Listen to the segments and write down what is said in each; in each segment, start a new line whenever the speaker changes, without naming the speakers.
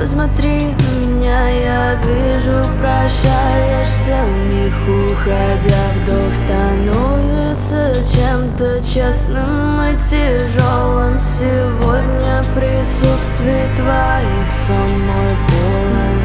Посмотри на меня, я вижу, прощаешься в них, уходя. Вдох становится чем-то честным и тяжелым. Сегодня присутствие твоих сон мой полон.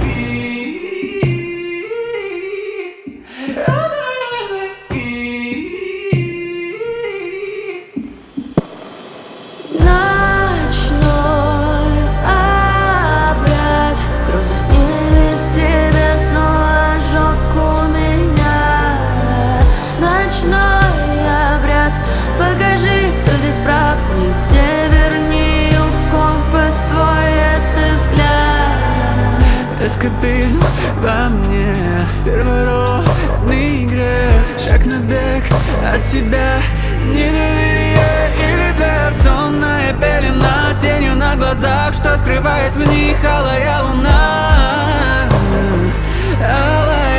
Покажи, кто здесь прав, ни север, ни юг, компас твой, это взгляд.
Эскапизм во мне, первородный грех. Шаг на бег от тебя, недоверие или блеф. Сонная пелена, тенью на глазах, что скрывает в них алая луна. Алая